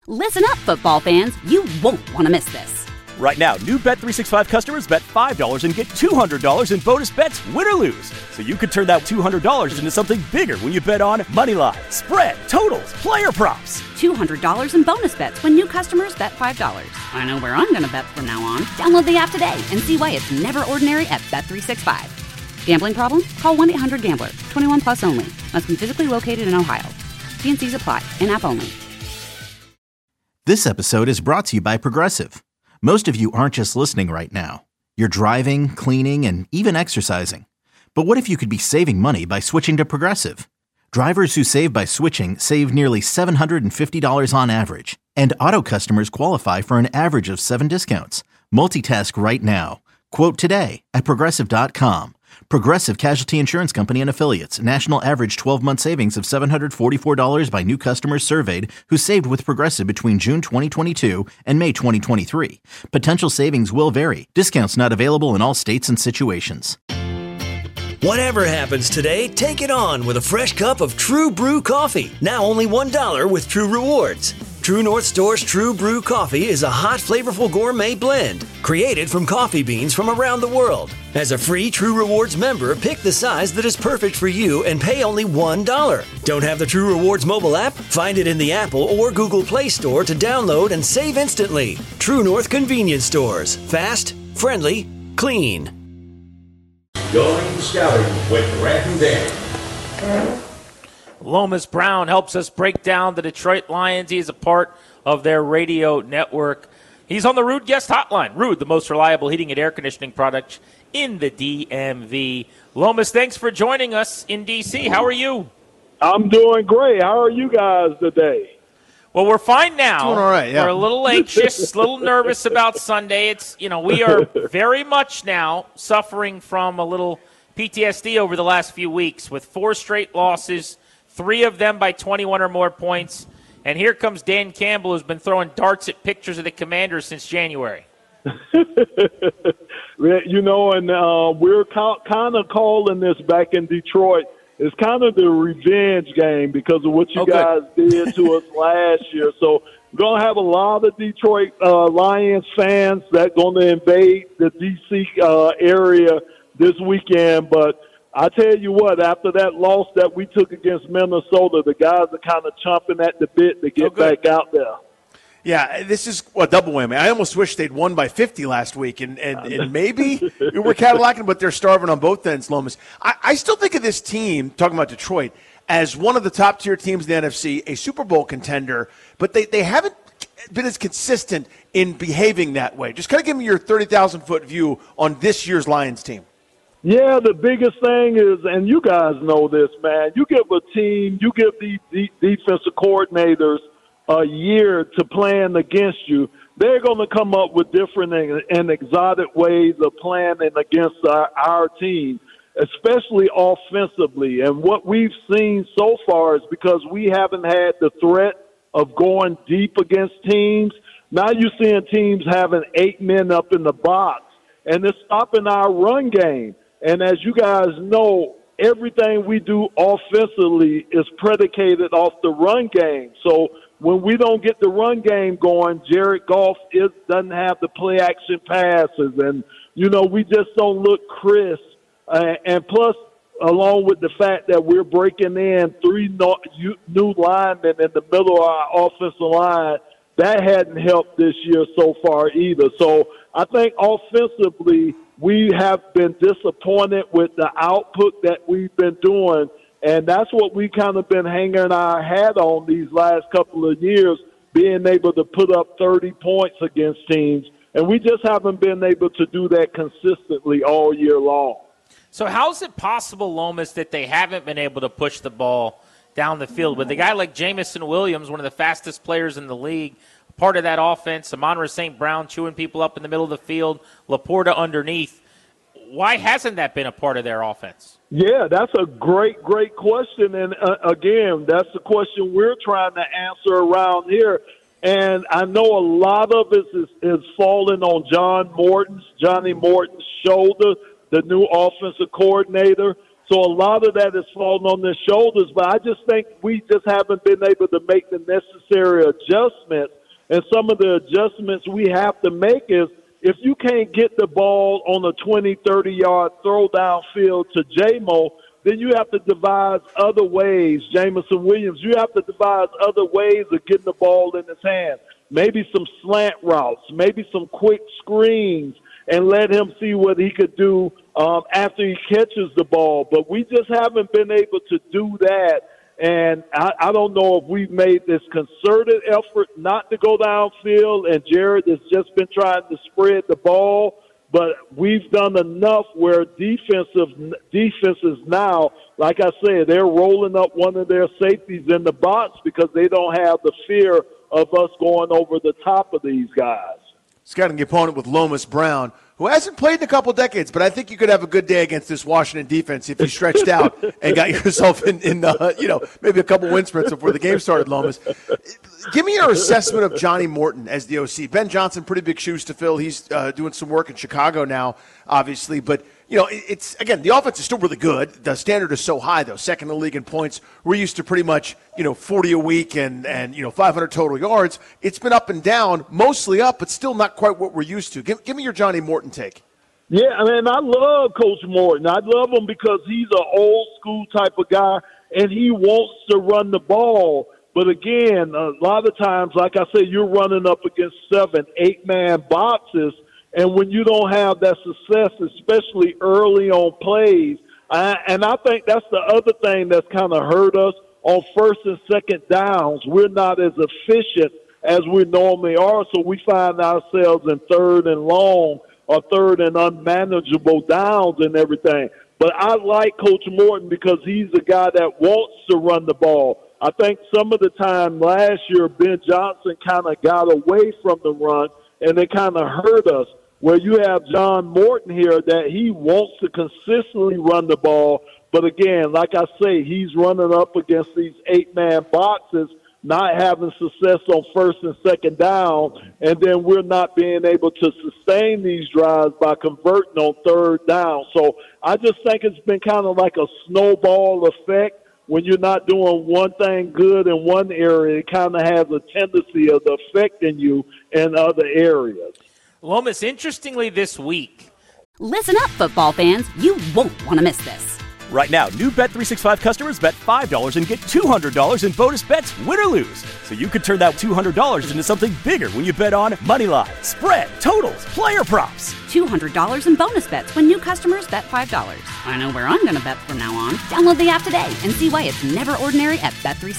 Listen up, football fans. You won't want to miss this. Right now, new Bet365 customers bet $5 and get $200 in bonus bets, win or lose. So you could turn that $200 into something bigger when you bet on moneyline, spread, totals, player props. $200 in bonus bets when new customers bet $5. I know where I'm going to bet from now on. Download the app today and see why it's never ordinary at Bet365. Gambling problem? Call 1-800-GAMBLER. 21 plus only. Must be physically located in Ohio. T&Cs apply. In-app only. This episode is brought to you by Progressive. Most of you aren't just listening right now. You're driving, cleaning, and even exercising. But what if you could be saving money by switching to Progressive? Drivers who save by switching save nearly $750 on average. And auto customers qualify for an average of 7 discounts. Multitask right now. Quote today at Progressive.com. Progressive Casualty Insurance Company and Affiliates. National average 12-month savings of $744 by new customers surveyed who saved with Progressive between June 2022 and May 2023. Potential savings will vary. Discounts not available in all states and situations. Whatever happens today, take it on with a fresh cup of True Brew coffee. Now only $1 with True Rewards. True North Store's True Brew coffee is a hot, flavorful gourmet blend created from coffee beans from around the world. As a free True Rewards member, pick the size that is perfect for you and pay only $1. Don't have the True Rewards mobile app? Find it in the Apple or Google Play Store to download and save instantly. True North Convenience Stores. Fast, friendly, clean. Going scouting with Grant and Dan. Lomas Brown helps us break down the Detroit Lions. He is a part of their radio network. He's on the Ruud Guest Hotline. Ruud, the most reliable heating and air conditioning product in the DMV. Lomas, thanks for joining us in D.C. How are you? I'm doing great. How are you guys today? Well, we're fine now. Doing all right, yeah. We're a little anxious, a little nervous about Sunday. It's, we are very much now suffering from a little PTSD over the last few weeks with 4 straight losses, 3 of them by 21 or more points. And here comes Dan Campbell, who's been throwing darts at pictures of the Commanders since January. We're kind of calling this back in Detroit. It's kind of the revenge game because of what you guys did to us last year. So we're going to have a lot of Detroit Lions fans that going to invade the D.C. area this weekend. But I tell you what, after that loss that we took against Minnesota, the guys are kind of chomping at the bit to get back out there. Yeah, this is a double whammy. I almost wish they'd won by 50 last week, and maybe we're Cadillacing, but they're starving on both ends, Lomas. I still think of this team, talking about Detroit, as one of the top-tier teams in the NFC, a Super Bowl contender, but they haven't been as consistent in behaving that way. Just kind of give me your 30,000-foot view on this year's Lions team. Yeah, the biggest thing is, and you guys know this, man, you give a team, you give these defensive coordinators a year to plan against you, they're going to come up with different and exotic ways of planning against our team, especially offensively. And what we've seen so far is because we haven't had the threat of going deep against teams, now you're seeing teams having 8 men up in the box, and it's stopping our run game. And as you guys know, everything we do offensively is predicated off the run game. So when we don't get the run game going, Jared Goff doesn't have the play-action passes. And, we just don't look crisp. And plus, along with the fact that we're breaking in 3 new linemen in the middle of our offensive line, that hadn't helped this year so far either. So I think offensively we have been disappointed with the output that we've been doing. And that's what we kind of been hanging our hat on these last couple of years, being able to put up 30 points against teams. And we just haven't been able to do that consistently all year long. So how is it possible, Lomas, that they haven't been able to push the ball down the field? With a guy like Jamison Williams, one of the fastest players in the league, part of that offense, Amon-Ra St. Brown chewing people up in the middle of the field, Laporta underneath. Why hasn't that been a part of their offense? Yeah, that's a great question. And, again, that's the question we're trying to answer around here. And I know a lot of it is falling on Johnny Morton's shoulder, the new offensive coordinator. So a lot of that is falling on their shoulders. But I just think we just haven't been able to make the necessary adjustments. And some of the adjustments we have to make is if you can't get the ball on a 20, 30-yard throw downfield to J-Mo, then you have to devise other ways. Jameson Williams, you have to devise other ways of getting the ball in his hand. Maybe some slant routes, maybe some quick screens, and let him see what he could do after he catches the ball. But we just haven't been able to do that. And I don't know if we've made this concerted effort not to go downfield, and Jared has just been trying to spread the ball. But we've done enough where defenses now, like I said, they're rolling up one of their safeties in the box because they don't have the fear of us going over the top of these guys. Scouting the opponent with Lomas Brown, who hasn't played in a couple decades, but I think you could have a good day against this Washington defense if you stretched out and got yourself in maybe a couple wind sprints before the game started, Lomas. Give me your assessment of Johnny Morton as the OC. Ben Johnson, pretty big shoes to fill. He's doing some work in Chicago now, obviously, but it's, again, the offense is still really good. The standard is so high, though. Second in the league in points. We're used to pretty much, 40 a week and 500 total yards. It's been up and down, mostly up, but still not quite what we're used to. Give me your Johnny Morton take. Yeah, I love Coach Morton. I love him because he's an old-school type of guy, and he wants to run the ball. But, again, a lot of times, like I said, you're running up against 7, 8-man boxes. And when you don't have that success, especially early on plays, and I think that's the other thing that's kind of hurt us on first and second downs. We're not as efficient as we normally are, so we find ourselves in third and long or third and unmanageable downs and everything. But I like Coach Morton because he's a guy that wants to run the ball. I think some of the time last year, Ben Johnson kind of got away from the run, and it kind of hurt us. Where you have John Morton here that he wants to consistently run the ball. But, again, like I say, he's running up against these 8-man boxes, not having success on first and second down, and then we're not being able to sustain these drives by converting on third down. So I just think it's been kind of like a snowball effect. When you're not doing one thing good in one area, it kind of has a tendency of affecting you in other areas. Lomas, interestingly this week. Listen up, football fans. You won't want to miss this. Right now, new Bet365 customers bet $5 and get $200 in bonus bets, win or lose. So you could turn that $200 into something bigger when you bet on moneyline, spread, totals, player props. $200 in bonus bets when new customers bet $5. I know where I'm going to bet from now on. Download the app today and see why it's never ordinary at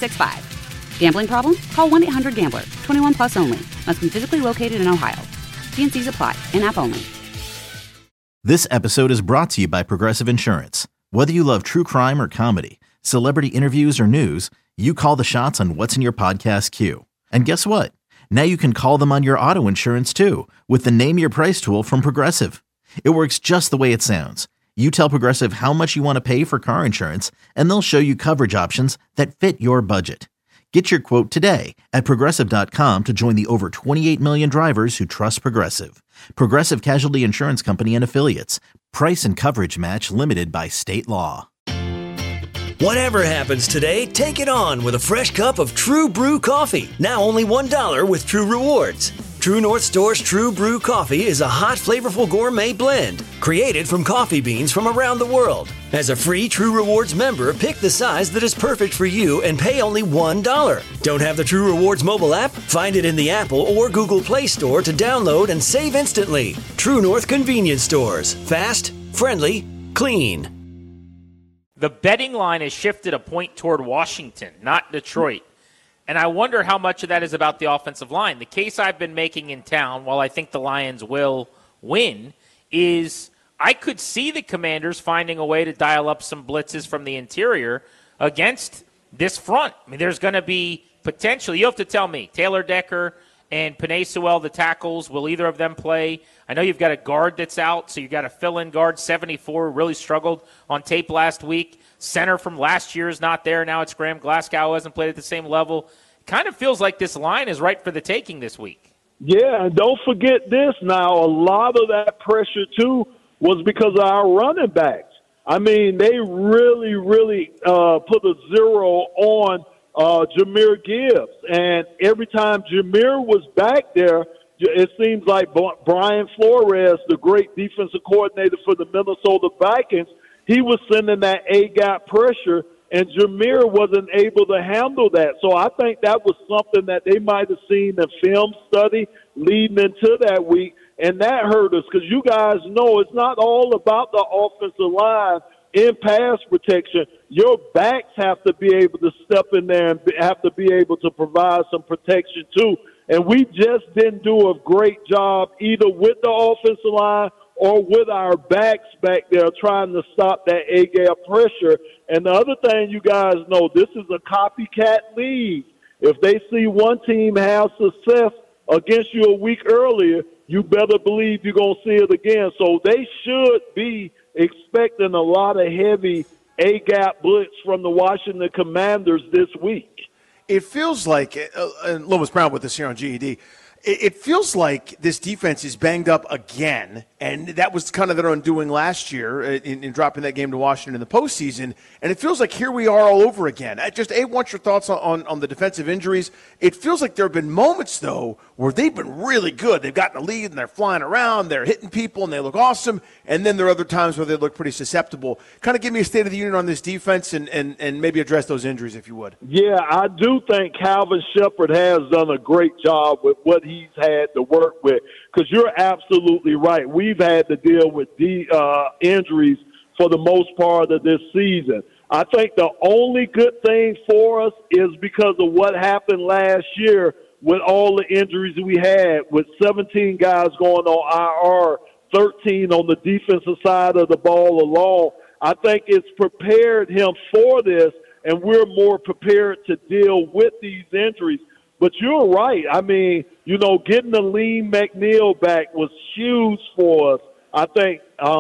Bet365. Gambling problem? Call 1-800-GAMBLER. 21 plus only. Must be physically located in Ohio. T&Cs apply. In-app only. This episode is brought to you by Progressive Insurance. Whether you love true crime or comedy, celebrity interviews or news, you call the shots on what's in your podcast queue. And guess what? Now you can call them on your auto insurance too with the Name Your Price tool from Progressive. It works just the way it sounds. You tell Progressive how much you want to pay for car insurance, and they'll show you coverage options that fit your budget. Get your quote today at Progressive.com to join the over 28 million drivers who trust Progressive. Progressive Casualty Insurance Company and Affiliates. Price and coverage match limited by state law. Whatever happens today, take it on with a fresh cup of True Brew coffee. Now only $1 with True Rewards. True North Store's True Brew coffee is a hot, flavorful gourmet blend created from coffee beans from around the world. As a free True Rewards member, pick the size that is perfect for you and pay only $1. Don't have the True Rewards mobile app? Find it in the Apple or Google Play Store to download and save instantly. True North Convenience Stores. Fast, friendly, clean. The betting line has shifted a point toward Washington, not Detroit. And I wonder how much of that is about the offensive line. The case I've been making in town, while I think the Lions will win, is I could see the Commanders finding a way to dial up some blitzes from the interior against this front. I mean, there's going to be potentially, you have to tell me, Taylor Decker and Penei Sewell, the tackles, will either of them play? I know you've got a guard that's out, so you've got a fill-in guard, 74, really struggled on tape last week. Center from last year is not there. Now it's Graham Glasgow, who hasn't played at the same level. Kind of feels like this line is right for the taking this week. Yeah, and don't forget this now. A lot of that pressure, too, was because of our running backs. I mean, they really, really put a zero on Jahmyr Gibbs. And every time Jahmyr was back there, it seems like Brian Flores, the great defensive coordinator for the Minnesota Vikings, he was sending that A-gap pressure, and Jahmyr wasn't able to handle that. So I think that was something that they might have seen in film study leading into that week, and that hurt us because you guys know it's not all about the offensive line in pass protection. Your backs have to be able to step in there and have to be able to provide some protection too. And we just didn't do a great job either with the offensive line or with our backs back there trying to stop that A-gap pressure. And the other thing you guys know, this is a copycat league. If they see one team have success against you a week earlier, you better believe you're going to see it again. So they should be expecting a lot of heavy A-gap blitz from the Washington Commanders this week. It feels like, and Lomas Brown with us here on GED, it feels like this defense is banged up again, and that was kind of their undoing last year in dropping that game to Washington in the postseason, and it feels like here we are all over again. Just, Abe, what's your thoughts on the defensive injuries? It feels like there have been moments, though, where they've been really good. They've gotten a lead, and they're flying around, they're hitting people, and they look awesome, and then there are other times where they look pretty susceptible. Kind of give me a state of the union on this defense and maybe address those injuries, if you would. Yeah, I do think Calvin Shepard has done a great job with what he's had to work with, because you're absolutely right. We've had to deal with injuries for the most part of this season. I think the only good thing for us is because of what happened last year with all the injuries we had, with 17 guys going on IR, 13 on the defensive side of the ball alone. I think it's prepared him for this, and we're more prepared to deal with these injuries. But you're right. I mean, you know, getting the Lean McNeil back was huge for us, I think.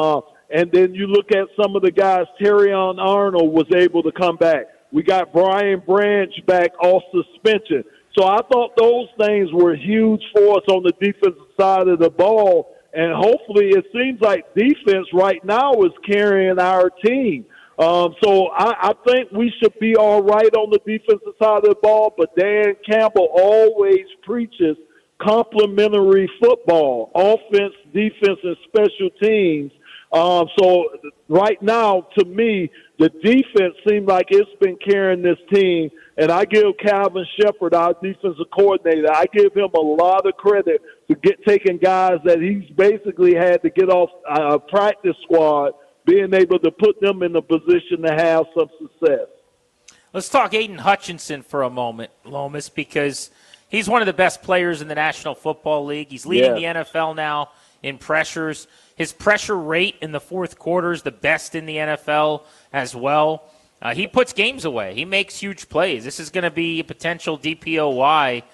And then you look at some of the guys, Terrion Arnold was able to come back. We got Brian Branch back off suspension. So I thought those things were huge for us on the defensive side of the ball. And hopefully it seems like defense right now is carrying our team. So I think we should be all right on the defensive side of the ball, but Dan Campbell always preaches complementary football, offense, defense, and special teams. So right now, to me, the defense seems like it's been carrying this team, and I give Calvin Shepard, our defensive coordinator, I give him a lot of credit for taking guys that he's basically had to get off a practice squad, being able to put them in a position to have some success. Let's talk Aiden Hutchinson for a moment, Lomas, because he's one of the best players in the National Football League. He's leading the NFL now in pressures. His pressure rate in the fourth quarter is the best in the NFL as well. He puts games away. He makes huge plays. This is going to be a potential DPOY.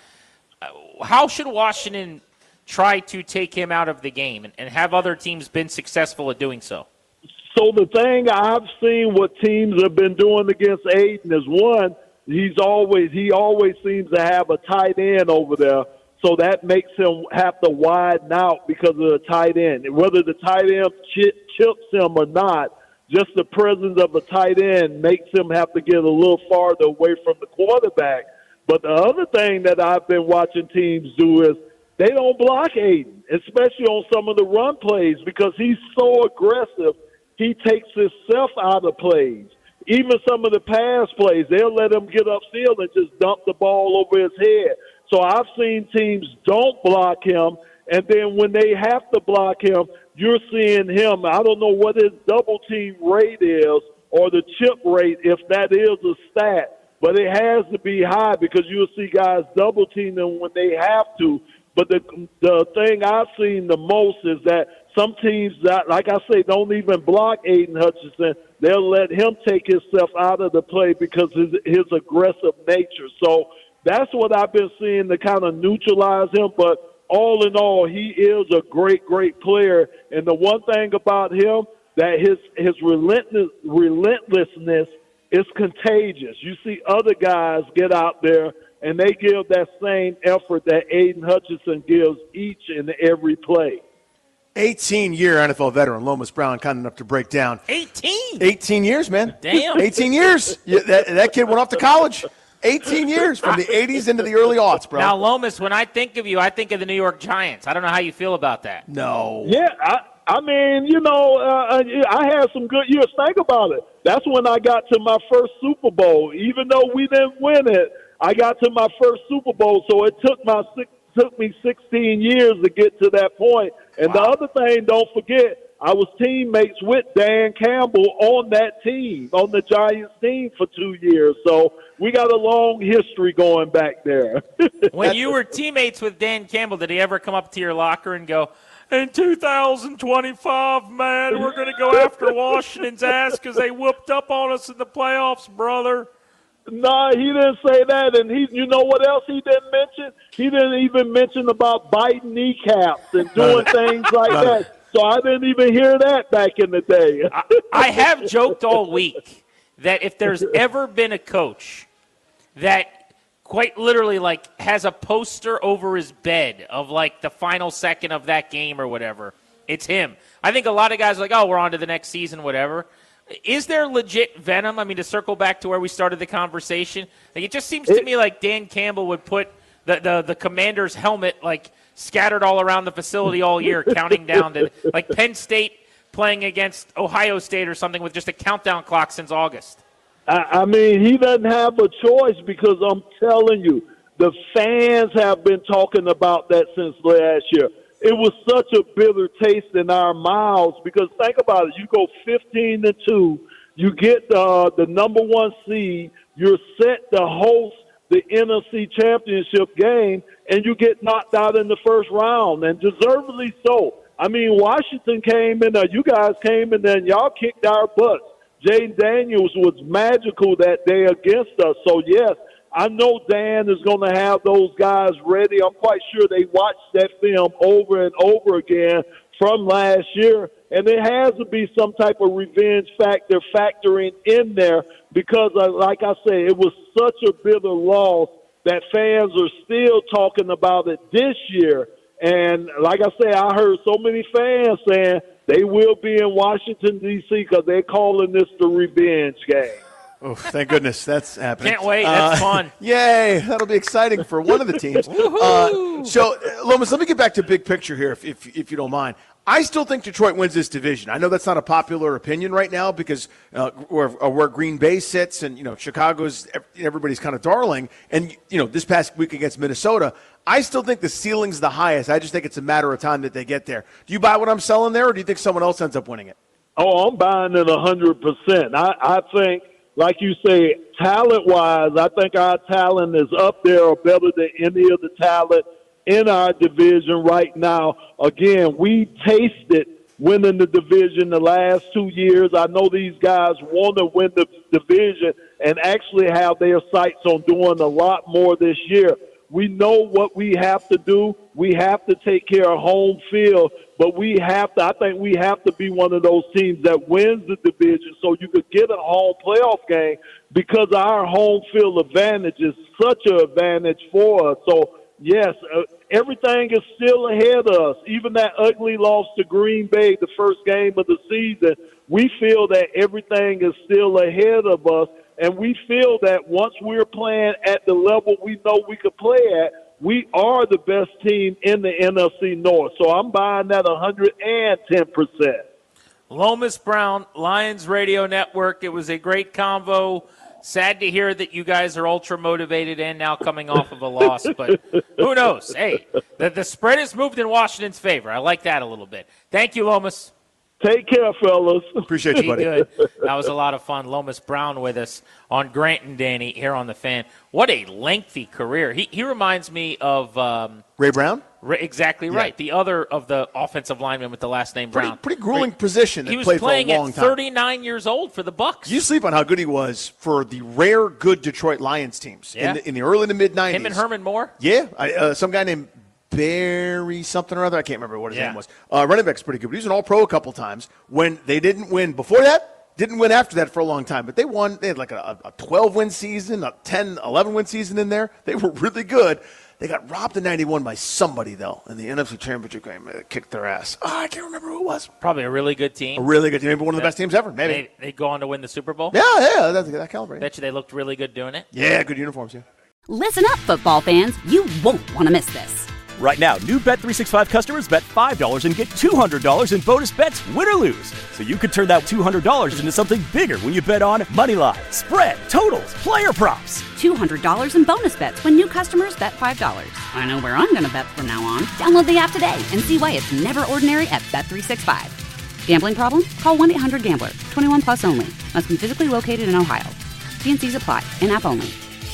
How should Washington try to take him out of the game, and have other teams been successful at doing so? So the thing I've seen what teams have been doing against Aiden is, one, he always seems to have a tight end over there. So that makes him have to widen out because of the tight end. And whether the tight end chips him or not, just the presence of a tight end makes him have to get a little farther away from the quarterback. But the other thing that I've been watching teams do is they don't block Aiden, especially on some of the run plays, because he's so aggressive. He takes himself out of plays. Even some of the pass plays, they'll let him get upfield and just dump the ball over his head. So I've seen teams don't block him, and then when they have to block him, you're seeing him. I don't know what his double-team rate is or the chip rate, if that is a stat, but it has to be high because you'll see guys double-team them when they have to. But the thing I've seen the most is that some teams that, like I say, don't even block Aiden Hutchinson. They'll let him take himself out of the play because of his aggressive nature. So that's what I've been seeing to kind of neutralize him. But all in all, he is a great, great player. And the one thing about him, that his relentlessness is contagious. You see other guys get out there, and they give that same effort that Aiden Hutchinson gives each and every play. 18-year NFL veteran, Lomas Brown, kind enough to break down. 18 years, man. Damn. 18 years. Yeah, that kid went off to college. 18 years from the 80s into the early aughts, bro. Now, Lomas, when I think of you, I think of the New York Giants. I don't know how you feel about that. No. Yeah, I mean, I had some good years. Think about it. That's when I got to my first Super Bowl. Even though we didn't win it, I got to my first Super Bowl. So it took me 16 years to get to that point. And The other thing, don't forget, I was teammates with Dan Campbell on that team, on the Giants team for 2 years. So we got a long history going back there. When you were teammates with Dan Campbell, did he ever come up to your locker and go, in 2025, man, we're going to go after Washington's ass because they whooped up on us in the playoffs, brother? No, he didn't say that. And you know what else he didn't mention? He didn't even mention about biting kneecaps and doing things like that. So I didn't even hear that back in the day. I have joked all week that if there's ever been a coach that quite literally has a poster over his bed of the final second of that game or whatever, it's him. I think a lot of guys are like, oh, we're on to the next season, whatever. Is there legit venom? I mean, to circle back to where we started the conversation, it just seems to me like Dan Campbell would put the commander's helmet scattered all around the facility all year, counting down to Penn State playing against Ohio State or something with just a countdown clock since August. I mean, he doesn't have a choice because I'm telling you, the fans have been talking about that since last year. It was such a bitter taste in our mouths because think about it. You go 15-2, you get the number one seed, you're set to host the NFC Championship game, and you get knocked out in the first round, and deservedly so. I mean, Washington came in there. You guys came in there, and y'all kicked our butts. Jayden Daniels was magical that day against us. So, yes, I know Dan is going to have those guys ready. I'm quite sure they watched that film over and over again from last year, and there has to be some type of revenge factor factoring in there because, like I say, it was such a bitter loss that fans are still talking about it this year. And like I say, I heard so many fans saying they will be in Washington, D.C. because they're calling this the revenge game. Oh, thank goodness that's happening. Can't wait. That's fun. Yay. That'll be exciting for one of the teams. So, Lomas, let me get back to big picture here, if you don't mind. I still think Detroit wins this division. I know that's not a popular opinion right now because where Green Bay sits and, Chicago's everybody's kind of darling. And, this past week against Minnesota, I still think the ceiling's the highest. I just think it's a matter of time that they get there. Do you buy what I'm selling there, or do you think someone else ends up winning it? Oh, I'm buying it 100%. I think, like you say, talent-wise, I think our talent is up there or better than any of the talent in our division right now. Again, we tasted winning the division the last 2 years. I know these guys want to win the division and actually have their sights on doing a lot more this year. We know what we have to do. We have to take care of home field, but I think we have to be one of those teams that wins the division so you could get a home playoff game because our home field advantage is such an advantage for us. So, yes, everything is still ahead of us. Even that ugly loss to Green Bay, the first game of the season, we feel that everything is still ahead of us. And we feel that once we're playing at the level we know we could play at, we are the best team in the NFC North. So I'm buying that 110%. Lomas Brown, Lions Radio Network. It was a great convo. Sad to hear that you guys are ultra motivated and now coming off of a loss, but who knows? Hey, the spread has moved in Washington's favor. I like that a little bit. Thank you, Lomas. Take care, fellas. Appreciate you, buddy. Good. That was a lot of fun. Lomas Brown with us on Grant and Danny here on The Fan. What a lengthy career. He reminds me of Ray Brown? Exactly right. The other of the offensive linemen with the last name Brown. Pretty grueling position. He was played playing for a long at time. 39 years old for the Bucks. You sleep on how good he was for the rare good Detroit Lions teams in the early to mid-'90s. Him and Herman Moore? Yeah. Some guy named Barry something or other. I can't remember what his name was. Running back's pretty good. But he was an all-pro a couple times. When they didn't win before that, didn't win after that for a long time. But they won. They had like a 12-win season, a 10, 11-win season in there. They were really good. They got robbed in 91 by somebody, though, in the NFC Championship game. They kicked their ass. I can't remember who it was. Probably a really good team. A really good team. Maybe one of the best teams ever. Maybe. They go on to win the Super Bowl? Yeah, that caliber. Bet you they looked really good doing it. Yeah, good uniforms, yeah. Listen up, football fans. You won't want to miss this. Right now, new Bet365 customers bet $5 and get $200 in bonus bets, win or lose. So you could turn that $200 into something bigger when you bet on moneyline, spread, totals, player props. $200 in bonus bets when new customers bet $5. I know where I'm going to bet from now on. Download the app today and see why it's never ordinary at Bet365. Gambling problem? Call 1-800-GAMBLER. 21 plus only. Must be physically located in Ohio. T&Cs apply. In-app only.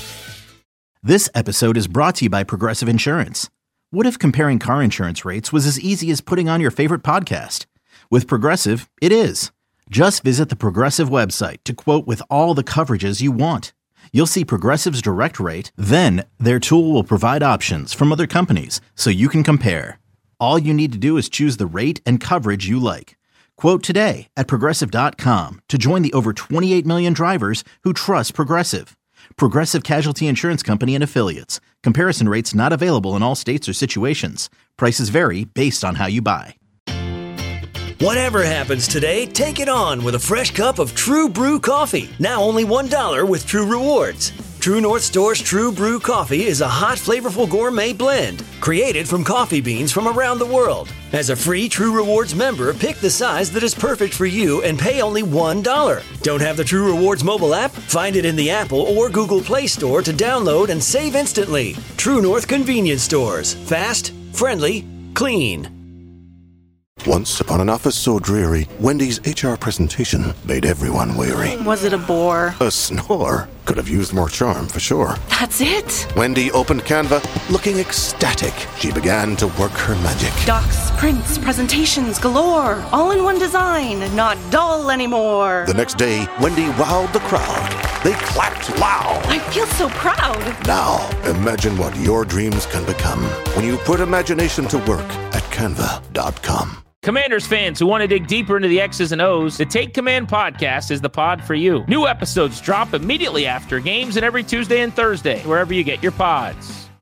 This episode is brought to you by Progressive Insurance. What if comparing car insurance rates was as easy as putting on your favorite podcast? With Progressive, it is. Just visit the Progressive website to quote with all the coverages you want. You'll see Progressive's direct rate, then their tool will provide options from other companies so you can compare. All you need to do is choose the rate and coverage you like. Quote today at Progressive.com to join the over 28 million drivers who trust Progressive. Progressive Casualty Insurance Company and Affiliates. Comparison rates not available in all states or situations. Prices vary based on how you buy. Whatever happens today, take it on with a fresh cup of True Brew coffee. Now only $1 with True Rewards. True North Store's True Brew coffee is a hot, flavorful gourmet blend created from coffee beans from around the world. As a free True Rewards member, pick the size that is perfect for you and pay only $1. Don't have the True Rewards mobile app? Find it in the Apple or Google Play Store to download and save instantly. True North Convenience Stores. Fast, friendly, clean. Once upon an office so dreary, Wendy's HR presentation made everyone weary. Was it a bore? A snore. Could have used more charm, for sure. That's it? Wendy opened Canva, looking ecstatic. She began to work her magic. Docs, prints, presentations galore. All in one design, not dull anymore. The next day, Wendy wowed the crowd. They clapped loud. I feel so proud. Now, imagine what your dreams can become when you put imagination to work at Canva.com. Commanders fans who want to dig deeper into the X's and O's, the Take Command podcast is the pod for you. New episodes drop immediately after games and every Tuesday and Thursday, wherever you get your pods.